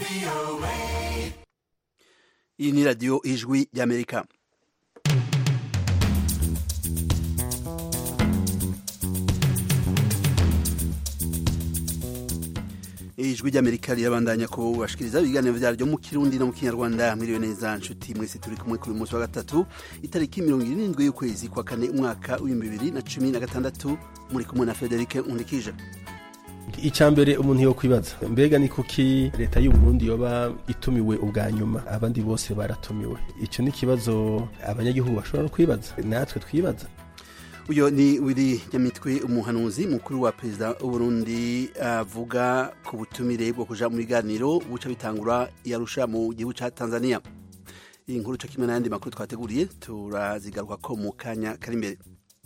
Iyi ni radiyo ijwi ry'Amerika. Ijwi ry'Amerika rirabandanya kubashikiriza ibiganiro vyaryo mu Kirundi no mu Kinyarwanda. Mwiriwe neza nshuti mwese, turi kumwe kuri munsi wa gatatu itariki 27 y'ukwezi kwa kane umwaka w'2016. Muri kumwe na Frederic Undikije. Icambere umuntu yo kwibaza, mbega ni kuki leta y'u Burundi yoba itumiwe ubwa nyuma abandi bose baratumiwe? Ico ni kibazo abanyagihugu bashobora kwibaza, natwe twibaza. Uyo ni Willy Nyamitwe, umuhanuzi mukuru wa perezida w'u Burundi, avuga ku butumire bwo kuja mu biganiro buca bitangura yarusha mu gihugu ca Tanzania. Iyi nkuru cyo kimwe n'andi makuru twateguriye turazigaruka ko mu kanya kari imbere.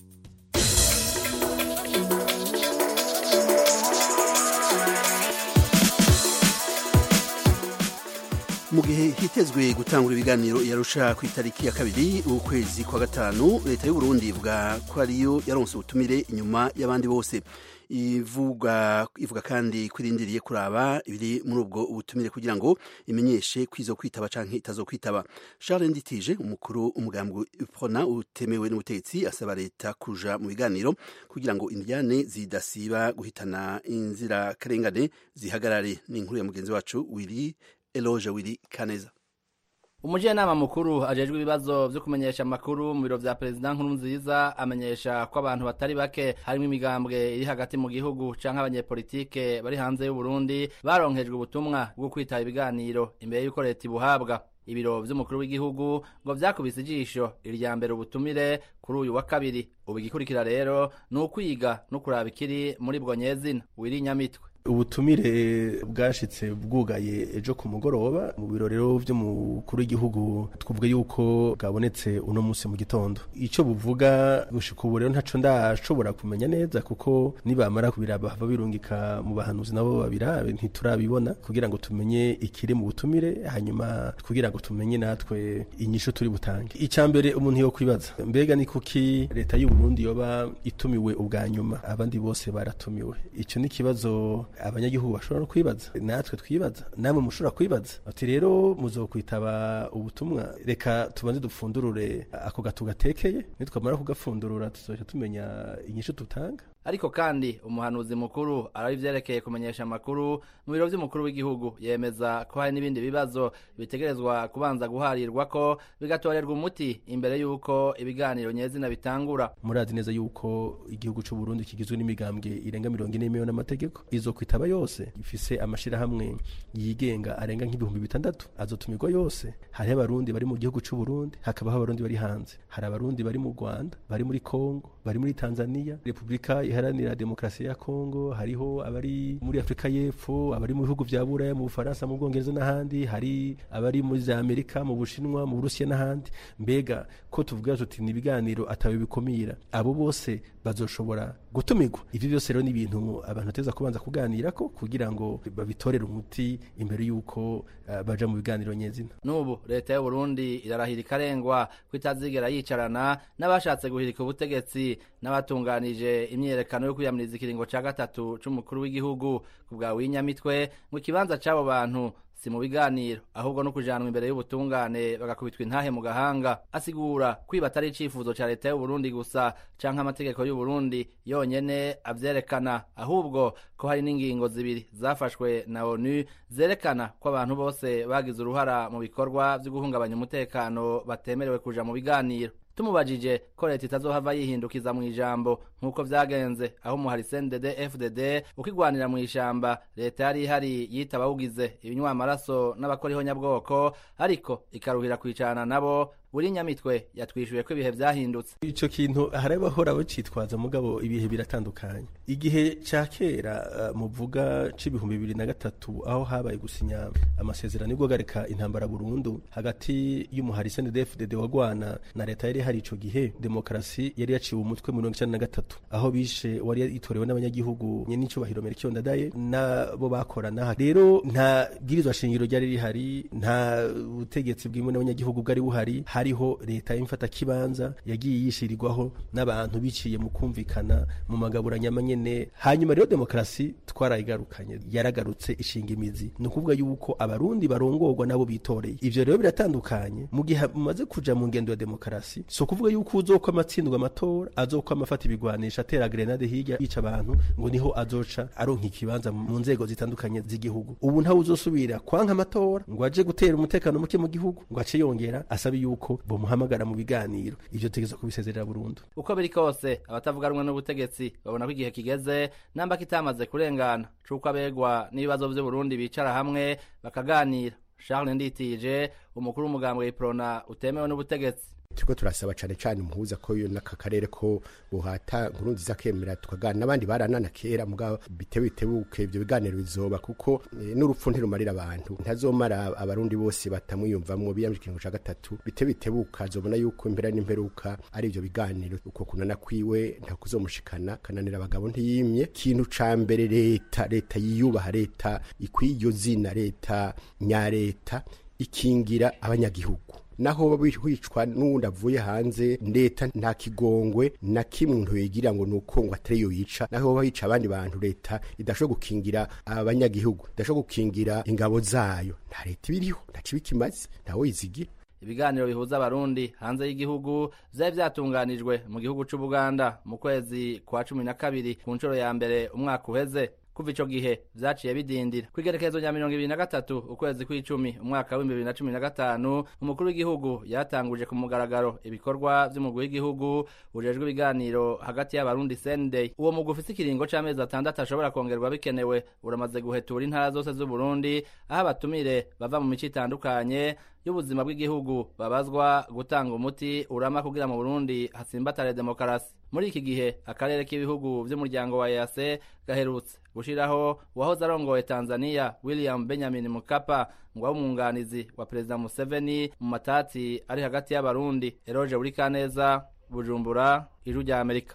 Mu gihe hitezwe gutangura ibiganiro yarusha ku itariki ya 2 ukwezi kwa gatanu, leta y'u Burundi ivuga ko ariyo yaronse ubutumire inyuma y'abandi bose. Ivuga kandi kwirindiriye kuraba ibiri muri ubwo ubutumire kugira ngo imenyeshe kwizo kwitaba canke itazokwitaba. Charles Nditije, umukuru umugambwe UPRONA utemewe n'ubutegetsi, asaba leta kuja mu biganiro kugira ngo indyane zidasiba guhitana inzira karengane zihagarare. Ni inkuru ya mugenzi wacu Willy Kaneza. Umujenama mukuru ajejwe ibibazo vyo kumenyesha amakuru mu biro vya President Nkurunziza amenyesha ko abantu batari bake harimo imigambwe iri hagati mu gihugu canke abanyepolitike bari hanze y'u Burundi baronkejwe ubutumwa bwo kwitaba ibiganiro imbere y'uko leta ibuhabwa. Ibiro vy'umukuru w'igihugu ngo vyakubise ijisho irya mbere ubutumire kuri uyu wa kabiri. Ubu igikurikira rero ni ukwiga no kuraba ikiri muri bwo nyezina. Willy Nyamitwe: ubutumire bwashitse bwugaye ejo ku mugoroba mu birorero vy'umukuru w'igihugu. Twavuga yuko bwabonetse uno munsi mu gitondo. Ico buvuga gushika ubu rero ntaco ndashobora kumenya neza, kuko nibamara kubiraba bava birungika mu bahanuzi nabo babirabe, ntiturabibona kugira ngo tumenye ikiri mu butumire, hanyuma kugira ngo tumenye natwe inyisho turi butange. Icambere umuntu yo kwibaza, mbega ni kuki leta y'u Burundi yoba itumiwe ubwa nyuma abandi bose baratumiwe? Ico ni kibazo abanyagihugu bashobora kwibaza, natwe twibaza, namwe mushobora kwibaza. Ati rero muzokwitaba ubutumwa, reka tubanze dupfundurure ako gatu gatekeye, nitwamara kugapfundurura tuzoca tumenya inyisho tutanga. Ariko kandi umuhanuzi mukuru arabivyerekeye kumenyesha amakuru mu biro vy'umukuru w'igihugu yemeza ko hari n'ibindi bibazo bitegerezwa kubanza guharirwa ko bigatorerwa umuti imbere y'uko ibiganiro nyezina bitangura. Murazi neza yuko igihugu c'u Burundi kigizwe n'imigambwe irenga 40 n'amategeko. Izo kwitaba yose ifise amashirahamwe yigenga arenga nk'ibihumbi 6 azotumirwa yose. Hari abarundi bari mu gihugu c'u Burundi, hakabaho abarundi bari hanze. Hari abarundi bari mu Rwanda, bari muri Kongo, bari muri Tanzania, Republika Iharanira Demokarasi ya Kongo, hariho abari muri Afrika y'Epfo, abari mu bihugu vya Buraya, mu Bufaransa, mu Bwongereza n'ahandi, hari abari muri Amerika, mu Bushinwa, mu Burusiya n'ahandi. Mbega ko tuvuga tuti ni ibiganiro atawe bikomira, abo bose bazoshobora gutumirwa? Ivyo byose rero ni ibintu abantu teza kubanza kuganira ko kugira ngo babitorere umuti imbere y'uko baja mu biganiro nyezina. Nubu leta y'u Burundi irarahira ikarengwa kwitazigera yicarana n'abashatse guhirika ubutegetsi n'abatunganije imyerekano yo kwiyamiriza ikiringo ca gatatu c'umukuru w'igihugu. Ku bwa Willy Nyamitwe, mu kibanza c'abo bantu si mu biganiro, ahubwo no kujanwa imbere y'ubutungane bagakubitwa intahe mu gahanga. Asigura kwiba atari icifuzo ca leta y'u Burundi gusa canke amategeko y'u Burundi yonyene avyerekana, ahubwo ko hari n'ingingo zibiri zafashwe na ONU zerekana ko abantu bose bagize uruhara mu bikorwa vyo guhungabanya umutekano batemerewe kuja mu biganiro. Tumubajije ko leta itazohava yihindukiza mu ijambo nk'uko vyagenze aho umuhari CNDD-FDD ukigwanira mu ishamba, leta yari ihari yitaba ugize ibinywa amaraso n'abakora ihonyabwoko, ariko ikaruhira kwicarana nabo. Willy Nyamitwe yatwishuye ko ibihe vyahindutse. Ico kintu harabahora bacitwaza, mugabo ibihe biratandukanye. Igihe ca kera muvuga c'ibihumbi 2003 aho habaye gusinya amasezerano yo guhagarika intambara burundu hagati y'umuhari CNDD-FDD wagwana na leta yari hari ico gihe, demokarasi yari yaciwe umutwe mu 1993 aho bishe wari itorewe n'abanyagihugu nico bahiro Melchior Ndadaye nabo bakorana. Rero nta bwirizwa shingiro ryari rihari, nta butegetsi bw'imwe n'abanyagihugu bwari buhari, hariho leta y'imfata kibanza yagiye yishirirwaho n'abantu biciye mu kumvikana mu magaburanyama nyene. Hanyuma rero demokrasi twarayigarukanye, yaragarutse ishinga imizi, ni ukuvuga yuko abarundi barongorwa nabo bitoreye. Ivyo rero biratandukanye mu gihe mumaze kuja mu ngendo ya demokrasi, so kuvuga yuko uzokwa amatsindwa amatora, azokwa amafata ibigwanisha, atera grenade hirya yica abantu, ngo niho azoca aronka ikibanza mu nzego zitandukanye z'igihugu. Ubu ntawe uzosubira kwanka amatora ngo aje gutera umutekano muke mu gihugu, ngo ace yongera asabe yuko bomuhamagara mu biganiro. Ivyo tegeza kubisezerera burundu. Uko biri kose abatavuga rumwe n'ubutegetsi babona ko igihe kigeze namba kitamaze kurengana cuko abegwa n'ibibazo vy'u Burundi bicara hamwe bakaganira. Charles Nditije, umukuru w'umugambwe w'Iprona utemewe n'ubutegetsi. Turiko turasaba cane umuhuza ko yo naka karere ko buhata Nkurunziza kemera tukagana nabandi baranana kera mugabo bitebuke ivyo biganiro bizoba kuko n'urupfu ntirumarira abantu, ntazomara abarundi bose batamwiyumvamwo biyamje ikintu ca gatatu. Bitebuka azobona yuko imbere n'imperuka ari ivyo biganiro, uko kunana kwiwe nta kuzomushikana, kananira abagabo ntiyimye. Kintu ca mbere leta yiyubaha, leta ikwiyo zina, leta nyareta ikingira abanyagihugu. Naho wicwa n'undi avuye hanze, leta nta kigongwe na kimwe umuntu yigira ngo nuko ngo atari yo yica. Naho bayica abandi bantu, leta idashobora gukingira abanyagihugu, idashobora gukingira ingabo zayo, nta leta ibiriho, nta kibi kimaze, ntawe yizigira. Ibiganiro bihuza abarundi hanze y'igihugu vyari vyatunganijwe mu gihugu c'u Buganda mu kwezi kwa 12 ku ncuro ya mbere umwaka uheze. Kuva ico gihe vyaciye bidindira. Kwigerekezo rya 2023 ukwezi kw'icumi umwaka wa 2015 umukuru w'igihugu yatanguje ku mugaragaro ibikorwa vy'umugwi w'igihugu ujejwe ibiganiro hagati y'abarundi Sunday. Uwo mugwi ufise ikiringo c'amezi 6 ashobora kongerwa bikenewe, uramaze guhetura intara zose z'u Burundi aho abatumire bava mu mico itandukanye y'ubuzima bw'igihugu babazwa gutanga umuti urama kugira mu Burundi hatsimbatare demokarasi. Muri iki gihe akarere k'ibihugu vy'umuryango wa EAC gaherutse gushiraho uwahoze arongoye Tanzania William Benjamin Mkapa ngo w'umwunganizi wa Perezida Museveni mu matati ari hagati y'abarundi. Eroje Urikaneza, Bujumbura, Ijwi rya Amerika.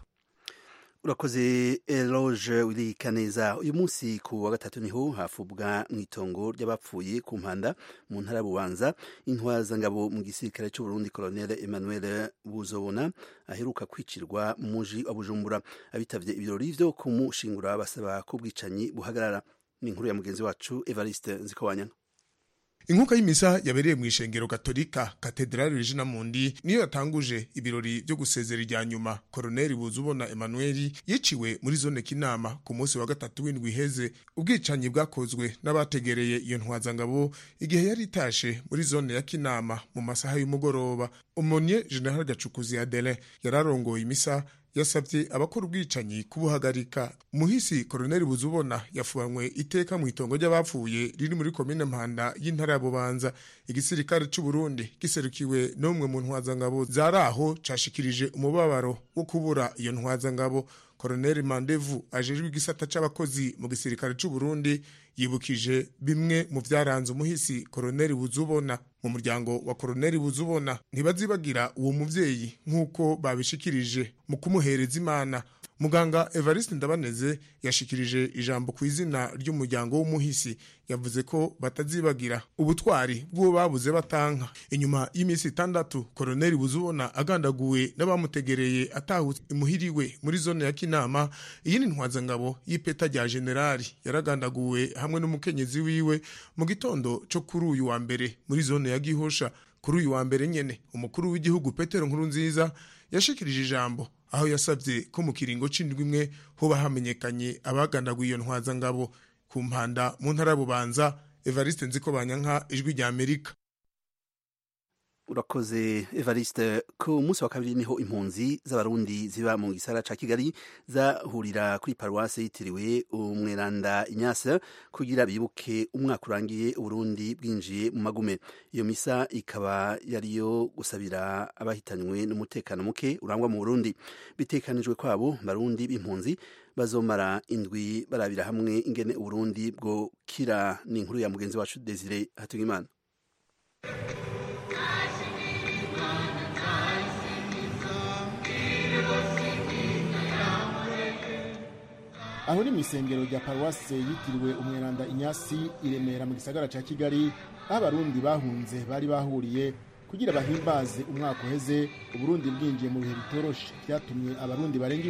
Urakoze Eloge Urikaneza. Uyu munsi ku wa gatatu niho hafubwa mw'itongo ry'abapfuye ku Mpanda mu ntara ya Bubanza intwazangabo mu gisirikare cy'u Burundi Colonel Emmanuel Buzobona aheruka kwicirwa mu muji wa Bujumbura. Abitavye ibirori vyo kumushingura basaba ko ubwicanyi buhagarara. Ni inkuru ya mugenzi wacu Evariste Nzikowanyana. Inkuka y'imisa yabereye mu ishengero Katolika Cathedrale Regina Mundi niyo yatanguje ibirori byo gusezera irya nyuma Colonel Buzubona Emmanuel yiciwe muri zone Kinama ku munsi wa gatatu w'indwi iheze. Ubwicanyi bwakozwe n'abategereye iyo ntwazangabo igihe yari itashe muri zone ya Kinama mu masaha y'umugoroba. Umonier General Gacukuzi Adelin yararongoye imisa yasabye abakora ubwicanyi kubuhagarika. Muhisi Colonel Buzubona yafuanywe iteka mu itongo ry'abapfuye riri muri komine Mpanda y'intara ya Bubanza. Igisirikare cy'u Burundi giserukiwe n'umwe mu ntwazangabo zaraho cashikirije umubabaro wo kubura iyo ntwazangabo. Colonel Mandevu ajejwe igisata c'abakozi mu gisirikare cy'u Burundi yibukije bimwe mu vyaranze umuhisi Colonel Buzubona. Mu muryango wa Colonel Buzubona ntibazibagira uwo muvyeyi nk'uko babishikirije mu kumuhereza Imana. Muganga Evariste Ndabaneze yashikirije ijambo ku izina ry'umuryango w'umuhisi, yavuze ko batazibagira ubutwari bwo babuze batanka. Inyuma y'imisi 6 Colonel Buzubona agandaguwe n'abamutegereye atahutse imuhiriwe muri zone ya Kinama. Iyi ni ntwazangabo y'ipeta rya generali yaragandaguwe hamwe n'umukenyezi wiwe mu gitondo cyo kuri uyu wa mbere muri zone ya Gihosha. Kuri uyu wa mbere nyene umukuru w'igihugu Petero Nkurunziza yashikirije ijambo aho yasabye ko mu kiringo c'indwi imwe hoba hamenyekanye abagandaguye iyo ntwazangabo ku Mpanda mu ntara ya Bubanza. Evariste Nzikobanyanka, Ijwi rya Amerika. Urakoze Evariste. Ku munsi wa kabiri niho impunzi z'abarundi ziba mu gisara ca Kigali zahurira kuri paruwase yitiriwe Umweranda Ignace kugira bibuke umwaka urangiye Uburundi bwinjiye mu magume. Iyo misa ikaba yariyo gusabira abahitanywe n'umutekano muke urangwa mu Burundi. Bitekanijwe kwabo barundi b'impunzi bazomara indwi barabira hamwe ingene Uburundi bwo kira. Ni inkuru ya mugenzi wacu Desire Hatungimana. Aho ni mw'isengero rya paruwase yitiriwe Umweranda Inyasi i Remera mu gisagara ca Kigali, abarundi bahunze bari bahuriye kugira bahimbaze umwaka uheze Uburundi bwinjiye mu bihe bitoroshe byatumye abarundi barenga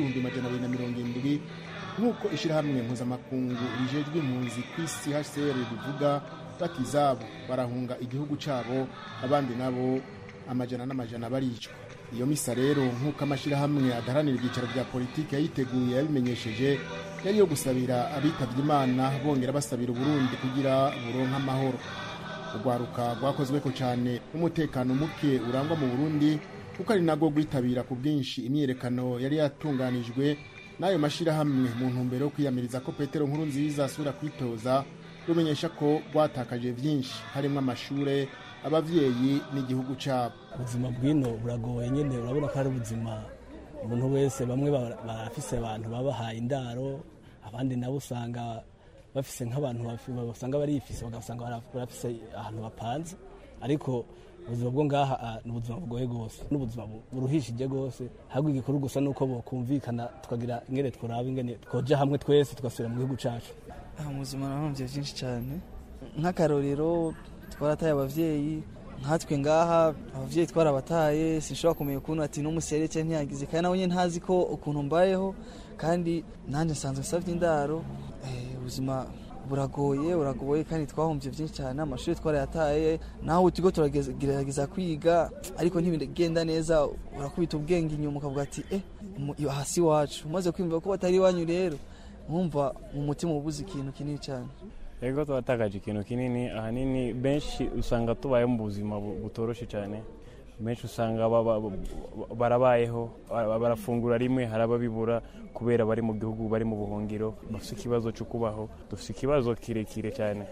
270 nk'uko ishirahamwe mpuzamakungu rijejwe impunzi kw'isi HCR bivuga batizabo barahunga igihugu cabo, abandi nabo amajana n'amajana baricwa. Iyo misa rero nk'uko amashirahamwe adaharanira ibyicaro bya politiki yayiteguye yabimenyesheje yari yo gusabira abitavye Imana bongera basabira Uburundi kugira buronka amahoro. Urwaruka rwakozweko cyane umutekano muke urangwa mu Burundi kuko ari nago gwitabira ku bwinshi imyerekano yari yatunganijwe n'ayo mashirahamwe mu ntumbero yo kwiyamiriza ko Petero Nkurunziza asubira kwitoza, rumenyesha ko rwatakaje vyinshi harimo amashure, abavyeyi n'igihugu cabo. Ubuzima bwino buragoye nyene, urabona ko ari ubuzima umuntu wese, bamwe barafise abantu babahaye indaro, abandi nabo usanga bafise nk'abantu basanga barifise bagasanga barafise ahantu bapanze, ariko ubuzima bwo ngaha n'ubuzima bugoye gose, n'ubuzima buruhishije gose. Ahubwo igikuru gusa nuko bokumvikana tukagira ingene tworaba ingene twoja hamwe twese tugasubira mu gihugu cacu. Muzima narumvye vyinshi cyane, nk'akarorero twarataye abavyeyi, nkatwe ngaha abavyeyi twarabataye, sinshobora kumenya ukuntu ati n'umusi yarece ntiyagize, kandi nawe nyene ntazi ko ukuntu mbayeho, kandi nanje nsanzwe nsavye indaro. Ubuzima buragoye kandi twahomvye vyinshi cyane, amashuri twarayataye, naho utigo turagerageza kwiga ariko ntibigenda neza, urakubita ubwenge inyuma ukavuga ati hasi wacu, umaze kwimva ko batari wanyu rero mwumva mu mutima ubuze ikintu kinini cyane. Ego twatakaje ikintu kinini, ahanini benshi usanga tubaye mu buzima butoroshe cyane, benshi usanga barabayeho barafungura rimwe, harababibura kubera bari mu gihugu, bari mu buhungiro, bafite ikibazo cyo kubaho. Dufite ikibazo kirekire cyane,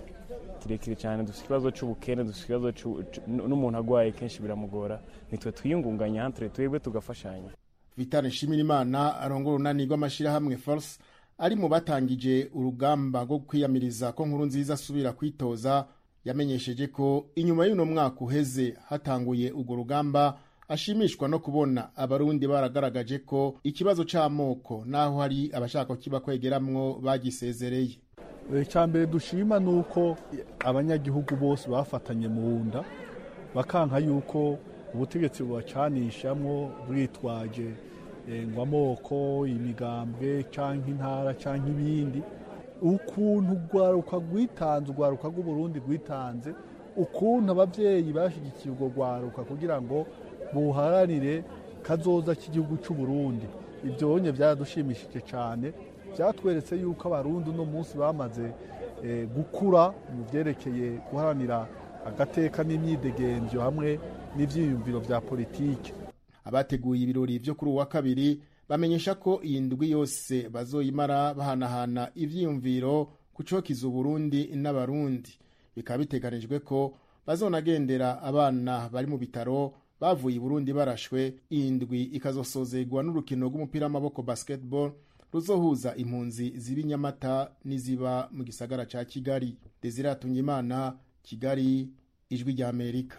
dufite ikibazo cy'ubukene, dufite ikibazo n'umuntu agwaye kenshi biramugora, nitwe twiyungunganya hantre twebwe tugafashanya. Vitane Nshimirimana arongora unani rw'amashirahamwe Force ari mu batangije urugamba rwo kwiyamiriza ko Nkurunziza asubira kwitoza, yamenyesheje ko inyuma y'uno mwaka uheze hatanguye urwo rugamba ashimishwa no kubona abarundi baragaragaje ko ikibazo c'amoko naho hari abashaka kiba kwegeramwo bagisezereye. Icambere dushima nuko abanyagihugu bose bafatanye mu nda bakanka yuko ubutegetsi bubacanishamwo bwitwaje ngo amoko, imigambwe canke intara canke ibindi. Ukuntu urwaruka rw'Uburundi rwitanze, ukuntu abavyeyi bashigikiye urwo rwaruka kugira ngo buharanire kazoza k'igihugu c'u Burundi, ivyo bonye byaradushimishije cyane. Byatweretse yuko abarundi uno munsi bamaze gukura mu vyerekeye guharanira agateka n'imyidegemvyo hamwe n'ivyiyumviro vya politike. Abateguye ibirori vyo kuri uwa kabiri bamenyesha ko iyi ndwi yose bazoyimara bahanahana ivyiyumviro kucokiza Uburundi n'abarundi. Bikaba biteganijwe ko bazonagendera abana bari mu bitaro bavuye Burundi barashwe. Iyi ndwi ikazosozegwa n'urukino rw'umupira w'amaboko basketball ruzohuza impunzi ziba Nyamata n'iziba mu gisagara ca Kigali. Desire Tungimana, Kigali, Ijwi rya Amerika.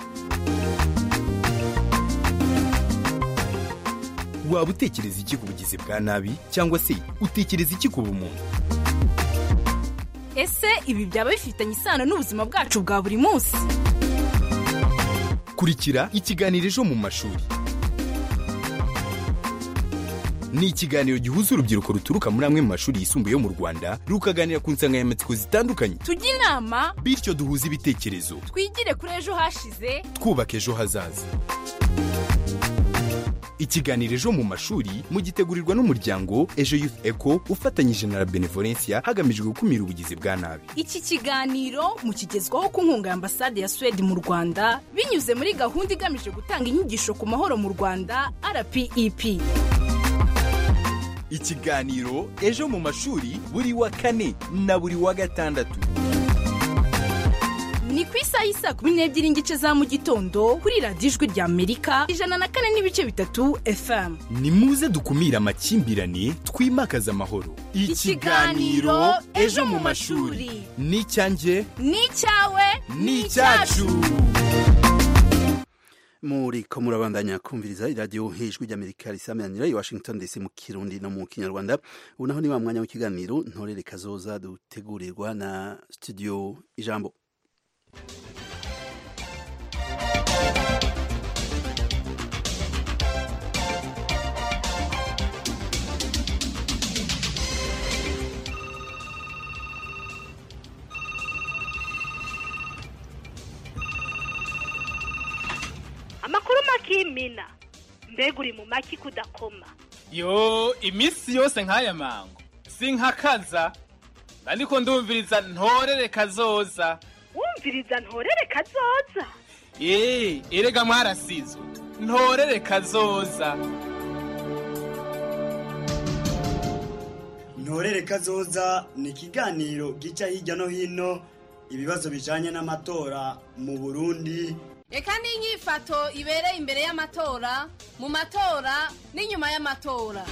Waba utekereza iki ku bugizi bwa nabi cyangwa se utekereza iki ku bumuntu? Ese ibi byaba bifitanye isano n'ubuzima bwacu bwa buri munsi? Kurikira ikiganiro Ejo mu mashuri. Ni ikiganiro gihuza urubyiruko ruturuka muri amwe mu mashuri yisumbuye yo mu Rwanda rukaganira ku nsanganyamatsiko zitandukanye. Tujye inama bityo duhuze ibitekerezo, twigire kuri ejo hashize, twubaka ejo hazaza. Ikiganiro Ejo mu mashuri mugitegurirwa n'umuryango Ejo Youth Eco ufatanyije na Benevolencia hagamijwe gukumira ubugizi bwa nabi. Iki kiganiro mukigezwaho ku nkunga ya Ambasade ya Sweden mu Rwanda binyuze muri gahunda igamije gutanga inyigisho ku mahoro mu Rwanda RPEP. Ikiganiro Ejo mu mashuri buri wa kane na buri wa gatandatu. Ni ku isaha y'isa 12:00 za mu gitondo kuri Radio Ijwi rya Amerika 104.3 FM. Ni muze dukumira amakimbirane, twimakaza amahoro. Ikiganiro Ejo mu mashuri ni cyanjye, ni cyawe, ni cyacu. Muri ko murabandanya kumviriza iradiyo Ijwi rya Amerika risamanira i Washington DC mu Kirundi no mu Kinyarwanda. Unaho ni wa mwanya w'ikiganiro Ntorere Kazoza dutegurirwa na Studio Ijambo. wimina mbega uri mu maki kudakoma. Yo imisi yose nk'aya mango sinkakaza ariko ndumviriza ntorere kazoza. Wumviriza ntorere kazoza? Erega mwarasizwe ntorere kazoza. Ntorere kazoza ni ikiganiro gica hirya no hino ibibazo bijanye n'amatora mu Burundi. Eka n'inyifato ibereye imbere y'amatora, mu matora n'inyuma y'amatora.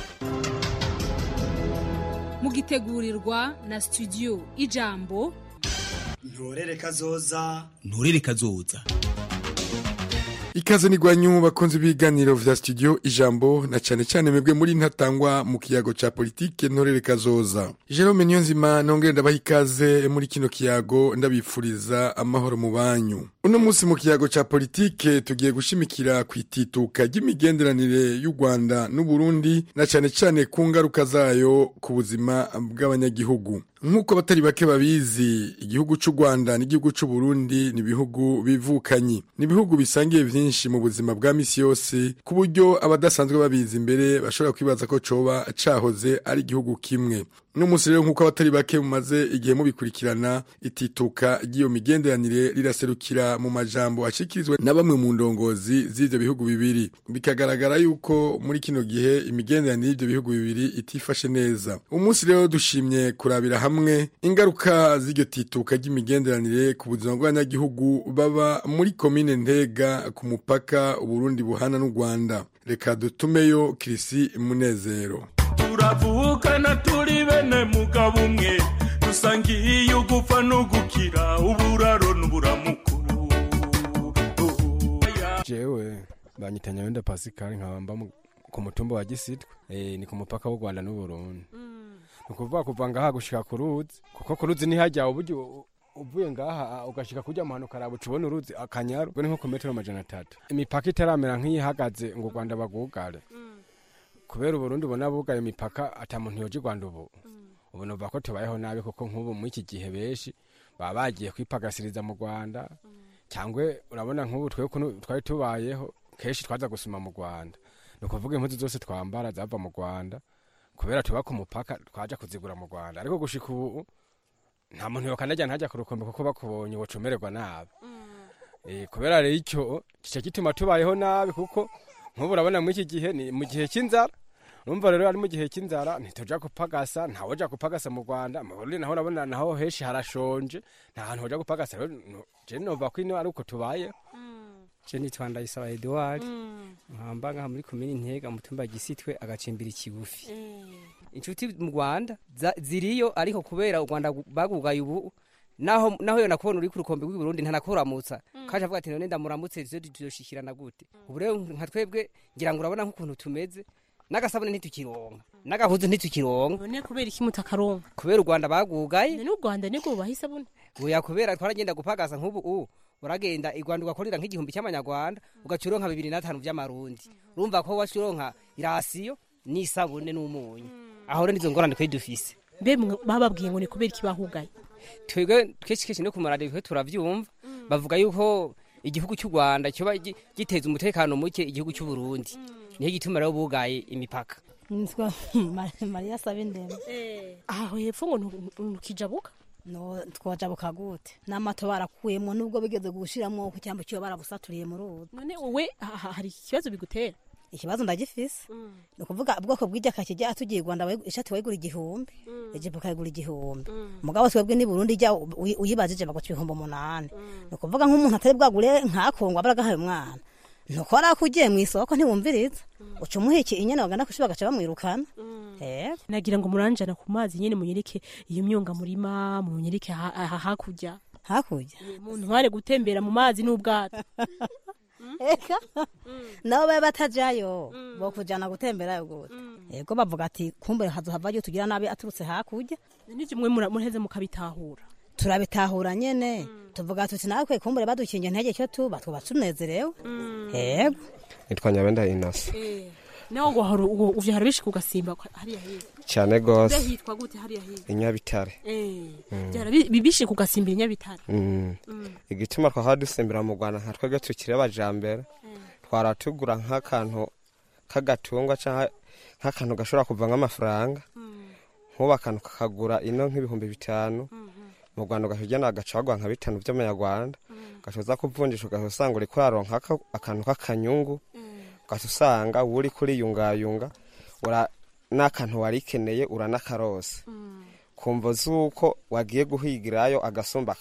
Mugitegurirwa na studio Ijambo. Ntorere kazoza. Ntorere kazoza. Ikaze nigwanyu bakunze ibiganiro vya studio Ijambo na cyane cyane mwebwe muri ntatangwa mu kiyago ca politike ntorere kazoza. Jerome Niyonzima nongere ndabaha ikaze muri kino kiyago ndabifuriza amahoro mu banyu. Uno munsi mu kiyago ca politike tugiye gushimikira kwitituka ry'imigenderanire y'u Rwanda n'u Burundi na cyane cyane ku ngaruka zayo ku buzima bw'abanyagihugu. Nkuko batari bake babizi, igihugu cy'u Rwanda n'igihugu cy'u Burundi ni bihugu bivukanyi. Ni bihugu bisangiye vyinshi mu buzima bwa misi yose ku buryo abadasanzwe babizi imbere bashobora kwibaza ko coba cahoze ari igihugu kimwe. N'umunsi rero nkuko abatari bake mumaze igihe mubikurikirana, itituka ry'iyo migenderanire riraserukira mu majambo ashikirizwe na bamwe mu ndongozi z'ivyo bihugu bibiri. Bikagaragara yuko muri kino gihe imigenderanire y'ivyo bihugu bibiri itifashe neza. Umunsi rero dushimye kurabira hamwe ingaruka z'iryo tituka ry'imigenderanire ku buzima bw'abanyagihugu baba muri komine Ntega ku mupaka Uburundi buhana n'u Rwanda. Reka dutumeyo Kirisi Munezero. Turavukana turi bene mugabo umwe dusangiye ugupfa no gukira uburaro n'uburamuko. Jewe banyitanya wenda Pascal nkabamba ku mutumba wa Gisitwe ni ku mupaka w'u Rwanda n'u Burundi. Nukuvuga kuva ngaha gushika ku ruzi kuko ku ruzi ni hajya uburyo uvuye ngaha ugashika kujya mu hanuka rabo tubona uruzi Akanyaru bwo ni nko ku metero 300. Imipaka itaramera nk'iyihagaze ngo Rwanda bagugare. Kubera Burundi bona bugaye imipaka ata muntu yoje Rwanda ubu nova ko tubayeho nabi kuko nk'ubu mu iki gihe beshi baba bagiye kwipagasiriza mu Rwanda cyangwa urabona nk'ubu twari tubayeho keshi twaza gusuma mu Rwanda. Nukuvuga impuzu zose twambara zava mu Rwanda kubera tuba ku mupaka twaja kuzigura mu Rwanda ariko gushika ubu nta muntu yokanajya ntajya ku rukombe kuko bakubonye wocomererwa nabi. Kubera rero icyo kice gituma tubayeho nabi kuko nk'ubu urabona mu iki gihe ni mu gihe cy'inzara. Urumva rero ari mu gihe cy'inzara ntituja kupagasa ntawe uja kupagasa mu Rwanda mu Burundi naho urabona naho heshi harashonje nta hantu hoja kupagasa rero je nova kwino ari uko tubaye. Je nitwa Ndayisaba Edouard nkambanga muri komini Ntega mutumba Gisitwe agacimbira ikigufi. Inshuti mu Rwanda ziriyo ariko kubera u Rwanda bagugaye ubu naho yo nakubona uri ku rukombe rw'i Burundi ntanakuramutsa kaje avuga ati none ndamuramutse ivyo tuzoshikirana gute. Ubu rero nka twebwe ngira ngo urabona nk'ukuntu tumeze n'agasabune ntitukironka n'agahuzu ntitukironka. None kubera iki mutakaronka? Kubera u Rwanda bagugaye. N'u Rwanda niko bahisabune. Oya kubera twaragenda gupagasa nk'ubu uragenda i Rwanda ugakorera nk'igihumbi cy'amanyarwanda ugacuronka 2005 by'amarundi. Urumva ko wacuronka irasiyo n'isabune n'umunyu. Aho rero nizo ngorane kwe dufise. Mbe bababwiye ngo ni kubera iki bahugaye? Twebwe twekeke no kumara rero turavyumva bavuga yuko igihugu cy'u Rwanda cyo giteza umutekano muke igihugu cy'u Burundi. Niyo gituma rero bugaye imipaka. Nitwa Maria Sabindema. Aho hepfo ngo ntukijabuka? No twajabuka gute n'amato barakuyemo nubwo bigeze gushiramo ku cyambo cyo barabusaturiye mu ruzi. None wowe hari ikibazo bigutera? Ikibazo ndagifise no kuvuga ubwoko bw'ijya kakijya atugiye Rwanda ishati wayigura igihumbi eje bakayigura igihumbi mugabo twebwe ni Burundi jya uyibajije bagotwe 800 no kuvuga nk'umuntu atari bwagure nkakongwa baragahaye umwana nukora kugiye mu isoko ntiwumviriza ucumuheke inyana bagana kushiba gaca bamwirukana. Nagira ngo muranjana ku mazi nyene munyereke iyo myonga murima munyereke hakurya umuntu ware gutembera mu mazi n'ubwato. Eka nabo baba batajayo bo kujana gutembera gute. Yego bavuga ati kumbere hazohavayo tugira nabi aturutse hakurya. N'ivyo mwe muraheze mukabitahura? Turabitahura nyene tuvuga tuti nakwe kumbere badukinje ntege cyo tuba tunezerewe. Yego nitwa Nyabenda Inasi. Naho ngo hari uvye harabishi kugasimba hariya heza cyane gose. Mbe hitwa gute hariya heza? Inyabitare. Byara bibishi kugasimba Inyabitare. Igituma kwa hadusembera mu Rwanda nka twege tukire abajambere twaratugura nk'akantu k'agatungwa cyangwa nk'akantu gashobora kuva nk'amafaranga nk'ubu akantu kakagura ino nk'ibihumbi 5 mu Rwanda ugahujyana agacagwa nka 5 by'amanyarwanda gashoza kuvunjisha ugasanga uri kwaronka akantu k'akanyungu ugasanga uri kuri yungayunga n'akantu warikeneye uranakarose kumva zuko wagiye guhigirayo agasumba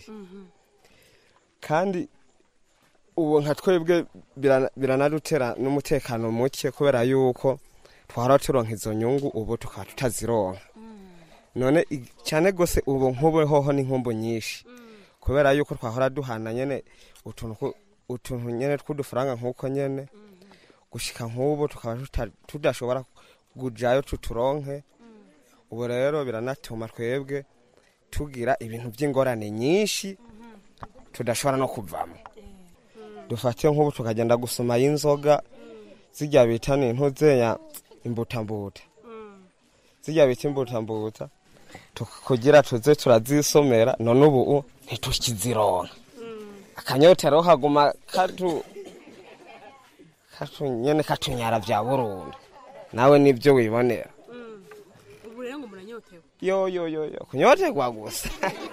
kandi ubu nka twebwe biranadutera n'umutekano muke kubera yuko twara turonka izo nyungu ubu tukaba tutazironka none cyane gose ubu nk'ubu hoho ni nkumbu nyinshi kubera yuko twahora duhana nyene utuntu nyene tw'udufaranga nk'uko nyene gushika nk'ubu tukaba tudashobora kujayo tuturonke ubu rero biranatuma twebwe tugira ibintu by'ingorane nyinshi tudashobora no kuvamo dufatiye nk'ubu tukagenda gusoma y'inzoga zijya bita n'intuzenya imbutambuta zijya bita imbutambuta kugira tuze turazisomera none ubu ntitukizironka akanyotero haguma nyene katunyara vya Burundi nawe nibyo wibonera ubu rero ngo muranyotewe yo kunyoterwa gusa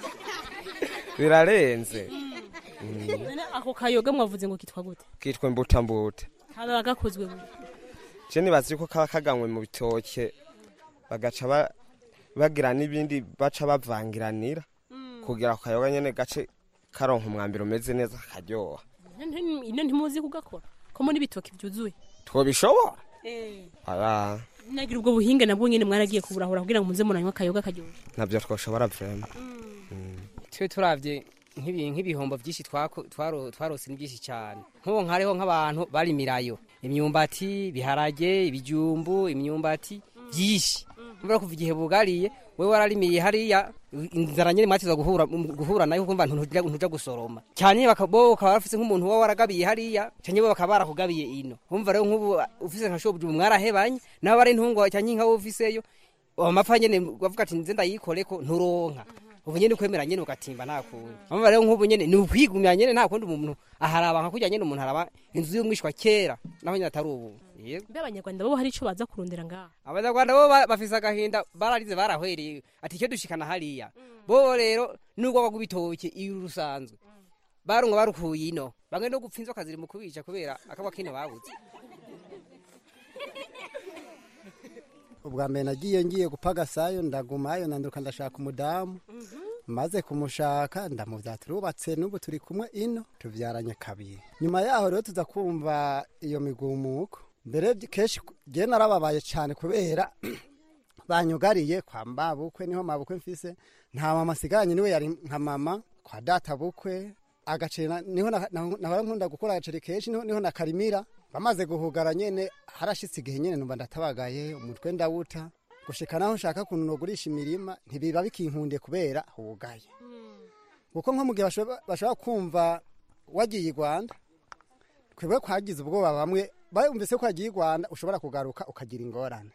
birarenze ako kayoga mwavuze ngo kitwa gute kitwa imbutambuta kaba gakozwe buri je nibazi ko kaba kaganywe mu bitoke bagaca bagira n'ibindi baca bavangiranira kugira akayoga nyene gace karonka umwambiro umeze neza karyoha ino ntimuzi kugakora ko muri bitoke byuzuye twobishobora nagira ubwo buhinga nabwo nyene mwaragiye kuburahura kugira ngo muze muranywa akayoga karyoha navyo twoshobora vraiment twe turavye nk'ibihombo byinshi twarose n'ibyinshi cyane nk'ubu nkariho nk'abantu barimirayo imyumbati biharage ibijumbu imyumbati byinshi mbura kuva igihe bugariye wewe wararimiye hariya inzara nyene mwatiza guhura nayo kumva ntuja gusoroma cyane bakaba bafise nk'umuntu wa waragabiye hariya cyane bo bakaba barakugabiye ino umva rero nk'ubu ufise nka shobu mwarahebanye naho bari ntungo cyane nka ufiseyo amapfa nyene bavuga ati nze ndayikoreko nturonka ubu nyene kwemera nyene ugatimba nakuye umva rero nk'ubu nyene ni ukwigumya nyene nta kundi umuntu aharaba nka kujya nyene umuntu araba inzu y'umwishwa kera naho nyene atari ubu mbe abanyarwanda bo hari ico baza kurondera ngaha abanyarwanda bo bafise agahinda bararize barahwereye ati icyo dushikana hariya bo rero nubwo bagubitoke iyo rusanzwe barunga barukuye ino bamwe no gupfa inzoka ziri mu kubica kubera akaba kino babuze ubwa mbere nagiye gupagasayo ndagumayo nanduka ndashaka umudamu maze kumushaka ndamuvyara turubatse n'ubu turi kumwe ino tuvyaranye 2 nyuma yaho rero tuza kumva iyo migumuko mbere keshi je narababaye cyane kubera banyugariye kwa mbabukwe niho mabukwe mfise nta mama siganye niwe yari nka mama kwa data bukwe agacena niho nahora nkunda gukora agaceri keshi niho nakarimira bamaze guhugara nyene harashitse igihe nyene numva ndatabagaye umutwe ndawuta gushika naho nshaka kuntu nogurisha imirima ntibiba bikinkunde kubera hugaye kuko nko mugihe bashobora kumva wagiye i Rwanda twebwe kwagize ubwoba bamwe bayumvise ko wagiye i Rwanda ushobora kugaruka ukagira ingorane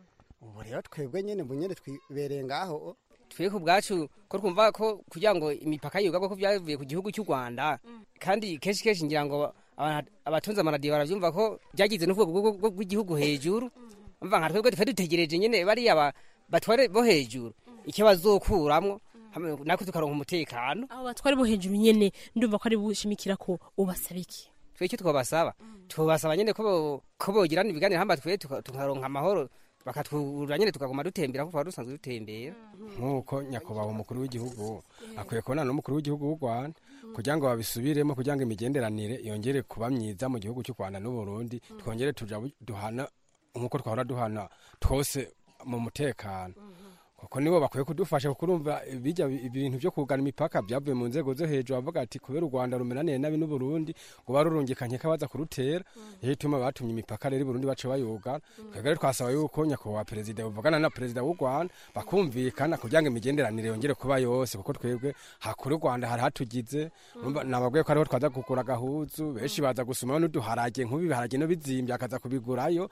ubu rero twebwe nyene bunyene twibereye ngaho twebwe ubwacu ko twumva ko kugira ngo imipaka yugaga ko byavuye ku gihugu cy'u Rwanda kandi keshi ngira ngo abatunze amaradiyo baravyumva ko byagize n'uvuga bw'igihugu hejuru umva nka twebwe dutegereje nyene bari batware bo hejuru icyo bazokuramwo nako tukaronka umutekano abo batware bo hejuru nyene ndumva ko ari bushimikira ko ubasabiki twecyo twabasaba nyene ko bogirana ibiganiro hamba twe tukaronka amahoro bakatwura nyene tukaguma dutembera kuko dusanzwe dutembera nkuko nyakobaho umukuru w'igihugu akwiye kubona n'umukuru w'igihugu w'u Rwanda kugira ngo babisubiremo kugira ngo imigenderanire yongere kuba myiza mu gihugu cy'u Rwanda n'u Burundi twongere tuja duhana nkuko twahora duhana twose mu mutekano kuko nibo bakwiye kudufasha kukurumva bijya ibintu byo kugana imipaka byavuye mu nzego zo hejuru bavuga ati kubera u Rwanda rumenaniye nabi n'u Burundi ngo barurungikanye kabaza kurutera yituma batumye imipaka rero Burundi bace bayugana twegere twasaba yuko nyakubahwa perezida bavugana na perezida w'u Rwanda bakumvikana kugira ngo imigenderanire yongere kuba yose kuko twebwe hakuru Rwanda hari hatugize nababwiye ko ariho twaza gukura gahuzu benshi baza gusuma n'uduharage nk'ubi biharage no bizimbye akaza kubigurayo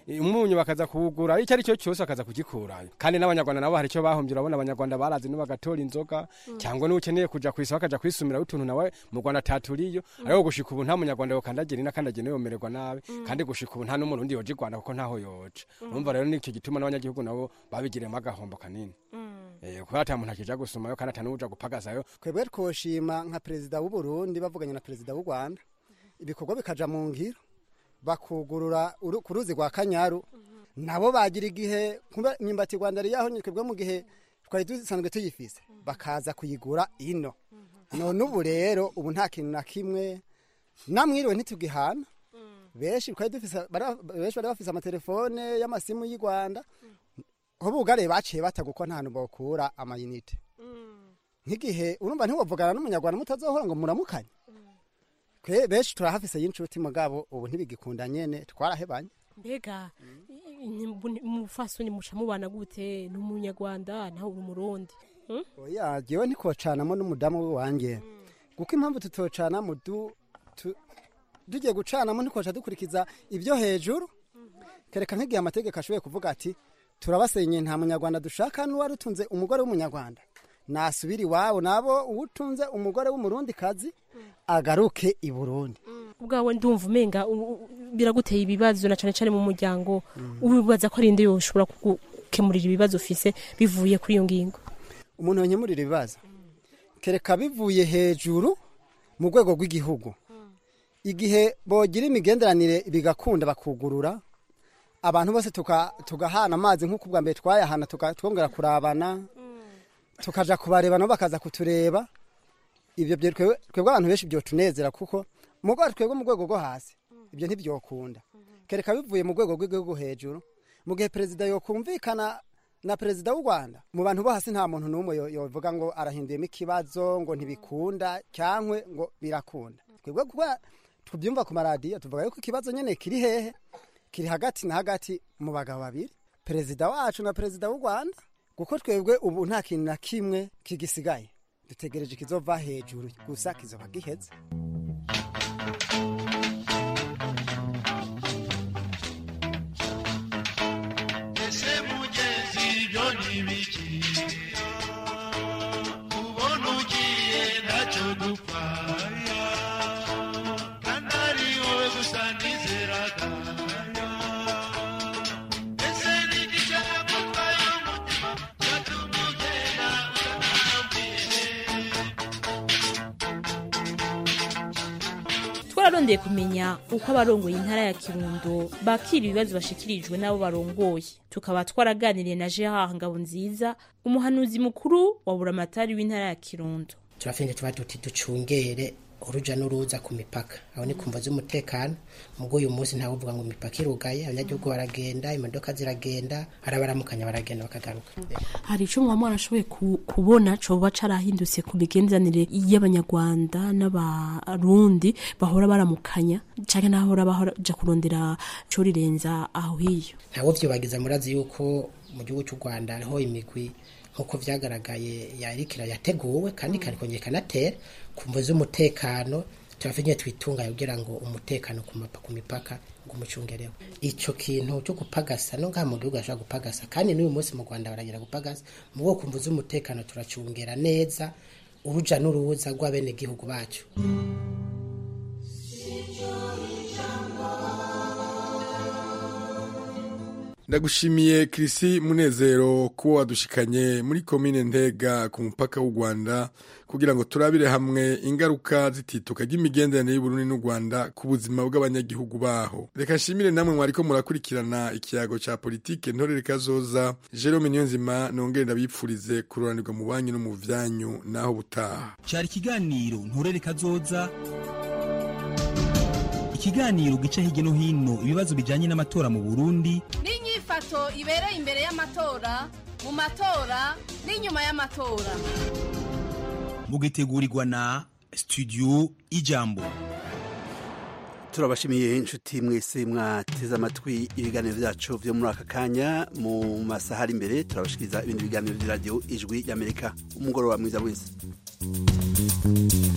umunyu bakaza kuwugura icyo ari cyo cyose bakaza kugikurayo kandi n'abanyarwanda nabo hari icyo bahombye urabona abanyarwanda barazi n'ubagatora inzoga cyangwa n'ukeneye kuja kwisa bakaja kwisumira utuntu nawe mu Rwanda taturiyo ariko gushika ubu nta munyarwanda yokandagira n'akandagira yomererwa nabi kandi gushika ubu nta n'umurundi yoje Rwanda kuko ntaho yoje urumva rero nicyo gituma n'abanyagihugu nabo babigiremo agahombo kanini kuba ata muntu akija gusumayo kandi ata n'uja gupagazayo twebwe twoshima nka perezida w'u Burundi bavuganye na perezida w'u Rwanda ibikorwa bikaja mu ngiro bakugurura ku ruzi rwa Kanyaru nabo bagira igihe imyumbati Rwanda ari yaho twebwe mu gihe twari dusanzwe tuyifise bakaza kuyigura ino none ubu rero ubu nta kintu na kimwe namwiriwe ntitugihana benshi twari dufise benshi bari bafise amatelefone y'amasimu y'u Rwanda ho bugare baciye bataguko nta hantu bokura amayinite nk'igihe urumva ntiwovugana n'umunyarwanda mutazohora ngo muramukanye benshi turahafise y'inshuti mugabo ubu ntibigikunda nyene twarahebanye mbega umufasoni muca mubana gute n'umunyarwanda naho umurundi oya jewe ntikocanamo n'umudamu wanje kuko impamvu tutocanamo tugiye gucanamo ntikoca dukurikiza ibyo hejuru kereka nk'igihe amategeko ashoboye kuvuga ati turabasenye nta munyarwanda dushaka n'uwari utunze umugore w'umunyarwanda nasubira iwabo nabo uwutunze umugore w'umurundi kazi agaruke i Burundi ubwawe ndumva umenga biraguteye ibibazo na cane cane mu muryango ubibaza ko ari inde yoshobora kugukemurira ibibazo ufise bivuye kuri iyo ngingo umuntu yanyemurira ibibazo kereka bivuye hejuru mu rwego rw'igihugu igihe bogira imigenderanire bigakunda bakugurura abantu bose tugahana amazi nk'uko ubwa mbere twayahana twongera kurabana tukaja kubareba nabo bakaza kutureba ibyo twebwe abantu benshi byo tunezera kuko mugo twebwe mu rwego rwo hasi ibyo ntibyokunda kereka bivuye mu rwego rw'igihugu hejuru mu gihe perezida yokumvikana na perezida w'u Rwanda mu bantu bo hasi nta muntu n'umwe yovuga ngo arahinduyemo ikibazo ngo ntibikunda cyangwa ngo birakunda twebwe kuko tubyumva ku maradiyo tuvuga yuko ikibazo nyene kiri hehe kiri hagati na hagati mu bagabo babiri perezida wacu na perezida w'u Rwanda kuko twebwe ubu nta kintu na kimwe kigisigaye dutegereje kizova hejuru gusa kizoba giheze ese mugezi byo nibiki ubona ugiye ntacyo dupfaya kandi ari wowe gusa nizeraga twararondeye kumenya uko abarongoye intara ya Kirundo bakira ibibazo bashikirijwe n'abo barongoye tukaba twaraganiriye na Gerard Ngabonziza umuhanuzi mukuru wa buramatari w'intara ya Kirundo turafinde tuba ducungere uruja n'uruza ku mipaka aho ni kumva z'umutekano mugo uyu munsi ntawe uvuga ngo imipaka irugaye abanyagihugu baragenda imodoka ziragenda arabaramukanya baragenda bakagaruka hari ico mwamwe arashoboye kubona coba carahindutse ku migenderanire y'abanyarwanda n'abarundi bahora baramukanya canke nahora baja kurondera co rirenza aho hiyo ntawo vyobagiza murazi yuko mu gihugu cy'u Rwanda hariho imigwi nkuko vyagaragaye yarikira yateguwe kandi karikongeye kanatera kumva z'umutekano turafite twitunga kugira ngo umutekano ku mipaka ngo umucungereho ico kintu cyo gupagasa no nga mu gihugu ashaka gupagasa kandi n'uyu munsi mu Rwanda baragira gupagasa mu bwo kumva z'umutekano turacungera neza uruja n'uruza rw'abene gihugu bacu ndagushimiye Chrisi Munezero ko wadushikanye muri komine Ntega ku mupaka w'u Rwanda kugira ngo turabire hamwe ingaruka zitituka ry'imigenderanire y'u Burundi n'u Rwanda ku buzima bw'abanyagihugu baho. Reka nshimire namwe mwariko murakurikirana ikiyago ca politike ntorere kazoza. Jerome Niyonzima nongere ndabipfurize kuroranirwa mu banyu no mu vyanyu naho butaha. Cyari ikiganiro ntorere kazoza. Ikiganiro gica hirya no hino ibibazo bijanye n'amatora mu Burundi n'inyifato ibereye imbere y'amatora mu matora n'inyuma y'amatora mugitegurirwa na Studio Ijambo. Turabashimiye inshuti mwese mwateze amatwi ibiganiro byacu byo muri aka kanya mu masaha ari imbere turabashikiriza ibindi biganiro bya radio Ijwi y'Amerika umugoroba mwiza wese.